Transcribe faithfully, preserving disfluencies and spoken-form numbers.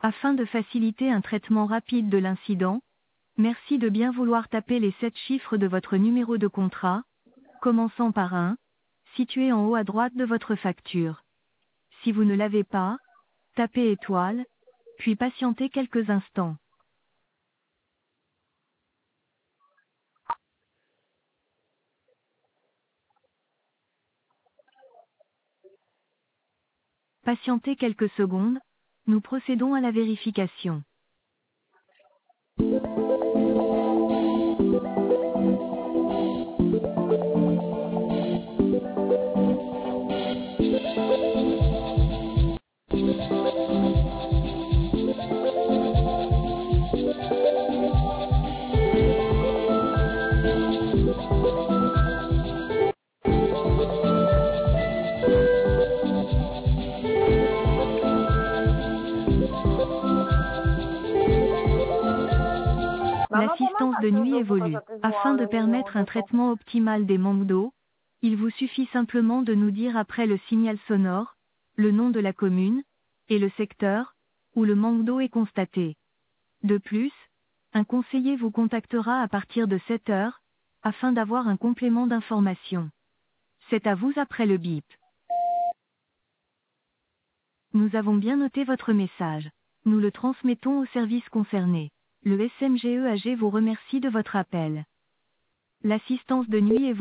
Afin de faciliter un traitement rapide de l'incident, merci de bien vouloir taper les sept chiffres de votre numéro de contrat, commençant par un, situé en haut à droite de votre facture. Si vous ne l'avez pas, tapez étoile, puis patientez quelques instants. Patientez quelques secondes, nous procédons à la vérification. L'assistance de nuit évolue. Afin de permettre un traitement optimal des manques d'eau, il vous suffit simplement de nous dire après le signal sonore, le nom de la commune, et le secteur, où le manque d'eau est constaté. De plus, un conseiller vous contactera à partir de sept heures, afin d'avoir un complément d'information. C'est à vous après le bip. Nous avons bien noté votre message. Nous le transmettons au service concerné. Le S M G E A G vous remercie de votre appel. L'assistance de nuit est